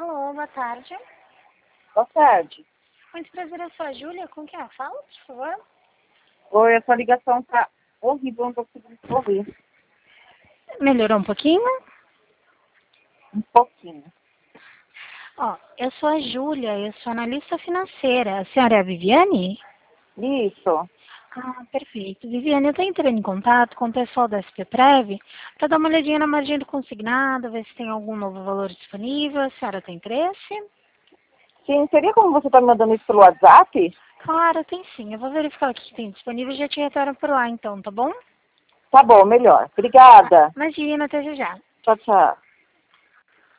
Alô, boa tarde. Boa tarde. Muito prazer, eu sou a Júlia. Com quem eu falo, por favor? Oi, a sua ligação tá horrível, não tô conseguindo ouvir. Melhorou um pouquinho? Um pouquinho. Ó, eu sou a Júlia, eu sou analista financeira. A senhora é a Viviane? Isso. Ah, perfeito. Viviane, eu estou entrando em contato com o pessoal da SP Prev para dar uma olhadinha na margem do consignado, ver se tem algum novo valor disponível. A senhora tem interesse? Sim, seria como você tá me mandando isso pelo WhatsApp? Claro, tem sim. Eu vou verificar o que tem disponível e já te retorno por lá então, tá bom? Tá bom, melhor. Obrigada. Imagina, até já. Tchau, tchau.